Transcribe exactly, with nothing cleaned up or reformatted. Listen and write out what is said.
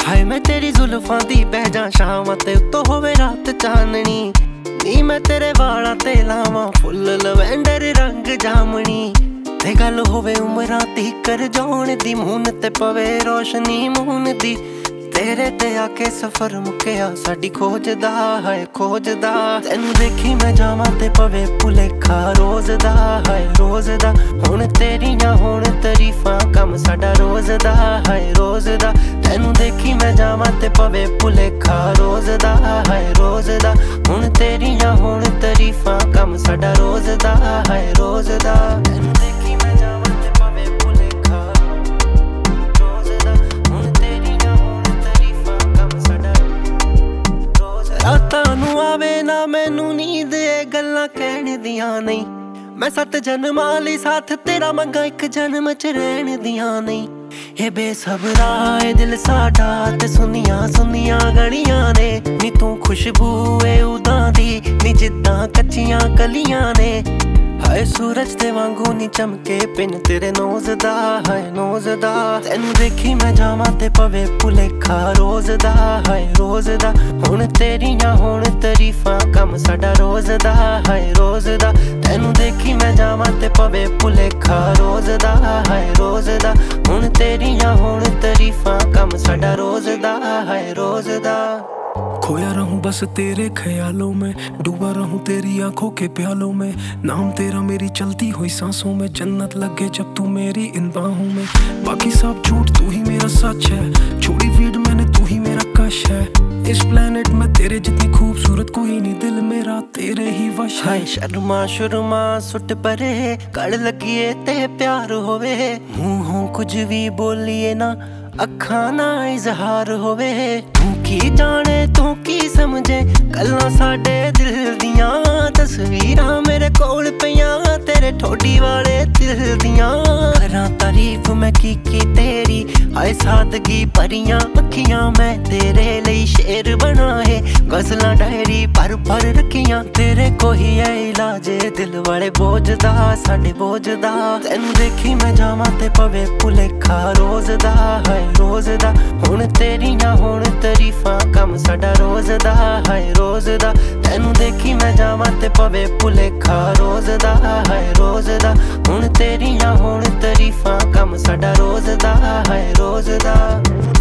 ਹਾਏ ਮੈਂ ਤੇਰੀ ਜ਼ੁਲਫਾਂ ਦੀ ਬਹਿ ਜਾ ਸ਼ਾਮਾਂ ਤੇ ਉੱਤੋਂ ਹੋਵੇ ਰਾਤ ਚਾਨਣੀ ਨੀ ਮੈਂ ਤੇਰੇ ਵਾਲਾਂ ਤੇ ਲਾਵਾਂ ਫੁੱਲ ਲਵੈਂਡਰ ਰੰਗ ਜਾਮਣੀ ਤੇ ਗੱਲ ਹੋਵੇ ਉਮਰਾਂ ਤੀਕਰ ਜਾਣ ਦੀ ਮੂਨ ਤੇ ਪਵੇ ਰੋਸ਼ਨੀ ਮੂਨ ਦੀ ਤੇਰੇ ਤੇ ਆ ਕੇ ਸਫ਼ਰ ਮੁੱਕਿਆ ਸਾਡੀ ਖੋਜ ਦਾ ਹੈ ਖੋਜ ਦਾ ਤੈਨੂੰ ਦੇਖੀ ਮੈਂ ਜਾਵਾਂ ਤੇ ਪਵੇ ਭੁਲੇਖਾ ਰੋਜ਼ ਦਾ ਹੈ ਰੋਜ਼ ਦਾ ਹੁਣ ਤੇਰੀਆਂ ਹੁਣ ਤਾਰੀਫਾਂ ਕੰਮ ਸਾਡਾ ਰੋਜ਼ ਦਾ ਹੈ ਰੋਜ਼ ਦਾ ਤੈਨੂੰ ਦੇਖੀ ਮੈਂ ਜਾਵਾਂ ਤੇ ਪਵੇ ਭੁਲੇਖਾ ਰੋਜ਼ ਦਾ ਹੈ ਰੋਜ਼ ਦਾ ਹੁਣ ਤੇਰੀਆਂ ਹੁਣ ਤਾਰੀਫਾਂ ਕੰਮ ਸਾਡਾ ਰੋਜ਼ ਦਾ ਹੈ ਰੋਜ਼ ਦਾ ਤੈਨੂੰ ਦੇਖੀ ਮੈਂ ਜਾਵਾਂ ਤੇ ਪਵੇ ਭੁਲੇਖਾ ਰੋਜ਼ ਦਾ ਹੁਣ ਤੇਰੀਆਂ ਹੁਣ ਤਾਰੀਫਾਂ ਕੰਮ ਸਾਡਾ ਰੋਜ਼ ਦਾ ਰਾਤਾਂ ਨੂੰ ਆਵੇ ਨਾ ਮੈਨੂੰ ਨੀਂਦ ਇਹ ਗੱਲਾਂ ਕਹਿਣ ਦੀਆਂ ਨਹੀਂ ਮੈਂ ਸੱਤ ਜਨਮਾਂ ਲਈ ਸਾਥ ਤੇਰਾ ਮੰਗਾ ਇੱਕ ਜਨਮ ਚ ਰਹਿਣ ਦੀਆਂ ਨਹੀਂ ਇਹ ਬੇਸਬਰਾ ਏ ਦਿਲ ਸਾਡਾ ਤੇ ਸੁਨੀਆਂ ਸੁਨੀਆਂ ਗਲੀਆਂ ਨੇ ਨੀ ਤੂੰ ਖੁਸ਼ਬੂ ਏ ਉਦਾਂ ਦੀ ਨੀ ਜਿੱਦਾਂ ਕੱਚੀਆਂ ਕਲੀਆਂ ਨੇ ਹਾਏ ਸੂਰਜ ਦੇ ਵਾਂਗੂ ਨੀ ਚਮਕੇ ਪਿੰਨ ਤੇਰੇ ਨੋਜ਼ ਦਾ ਹਾਏ ਨੋਜ਼ ਦਾ ਤੈਨੂੰ ਦੇਖੀ ਮੈਂ ਜਾਵਾਂ ਤੇ ਪਵੇ ਭੁਲੇਖਾ ਰੋਜ਼ ਦਾ ਹਾਏ ਰੋਜ਼ ਦਾ ਹੁਣ ਤੇਰੀਆਂ ਹੁਣ ਤਾਰੀਫਾਂ ਕੰਮ ਸਾਡਾ ਰੋਜ਼ ਦਾ ਹਾਏ ਰੋਜ਼ ਦਾ ਤੈਨੂੰ ਦੇਖੀ ਮੈਂ ਜਾਵਾਂ ਤੇ ਪਵੇ ਭੁਲੇਖਾ ਰੋਜ਼ ਦਾ ਹਾਏ ਰੋਜ਼ ਦਾ ਹੁਣ ਤੇਰੀਆਂ ਹੁਣ ਤਾਰੀਫਾਂ ਕੰਮ ਸਾਡਾ ਰੋਜ਼ ਦਾ ਹਾਏ ਰੋਜ਼ ਦਾ खोया रहूं बस तेरे ख्यालों में डूबा रहूं तेरी आंखों के प्यालों में नाम तेरा मेरी चलती हुई सांसों में जन्नत लगे जब तू मेरी इन बाहों में बाकी सब झूठ तू ही मेरा सच है छोड़ी वीड मैंने तू ही मेरा कश है इस प्लेनेट में तेरे जितनी खूबसूरत कोई नहीं दिल मेरा तेरे ही वश है शर्मा शुरमा सुट परे कड़ लगिए ते प्यार होवे मुंहों कुछ भी बोलिए ना ਅੱਖਾਂ ਨਾ ਇਜ਼ਹਾਰ ਹੋਵੇ ਤੂੰ ਕੀ ਜਾਣੇ ਤੂੰ ਕੀ ਸਮਝੇ ਗੱਲਾਂ ਸਾਡੇ ਦਿਲ ਦੀਆਂ ਤਸਵੀਰਾਂ ਮੇਰੇ ਕੋਲ ਪਈਆਂ ਤੇਰੇ ਠੋਡੀ ਵਾਲੇ ਦਿਲ ਦੀਆਂ ਕਰਾਂ ਤਾਰੀਫ ਮੈਂ ਕੀ ਕੀ ਤੇਰੀ ਹਾਏ ਸਾਦਗੀ ਭਰੀਆਂ ਅੱਖੀਆਂ ਮੈਂ ਤੇਰੇ ਲਈ ਸ਼ੇਰ ਬਣਾਏ ਗਜ਼ਲਾਂ ਡਾਇਰੀ ਭਰ ਭਰ ਰੱਖੀਆਂ ਤੇਰੇ ਕੋਈ ਐ ਇਲਾਜੇ ਦਿਲ ਵਾਲੇ ਬੋਝ ਦਾ ਸਾਡੇ ਬੋਝ ਦਾ ਤੈਨੂੰ ਦੇਖੀ ਮੈਂ ਜਾਵਾਂ ਤੇ ਪਵੇ ਭੁਲੇਖਾ ਰੋਜ਼ ਦਾ ਹੈ ਰੋਜ਼ ਦਾ ਹੁਣ ਤੇਰੀਆਂ ਹੁਣ ਤਾਰੀਫਾਂ ਕੰਮ ਸਾਡਾ ਰੋਜ਼ ਦਾ ਹੈ ਰੋਜ਼ ਦਾ ਤੈਨੂੰ ਦੇਖੀ ਮੈਂ ਜਾਵਾਂ ਤੇ ਪਵੇ ਭੁਲੇਖਾ ਰੋਜ਼ ਦਾ ਹੈ ਰੋਜ਼ ਦਾ ਹੁਣ ਤੇਰੀਆਂ ਹੁਣ ਤਾਰੀਫਾਂ ਕੰਮ ਸਾਡਾ ਰੋਜ਼ ਦਾ ਹੈ ਰੋਜ਼ ਦਾ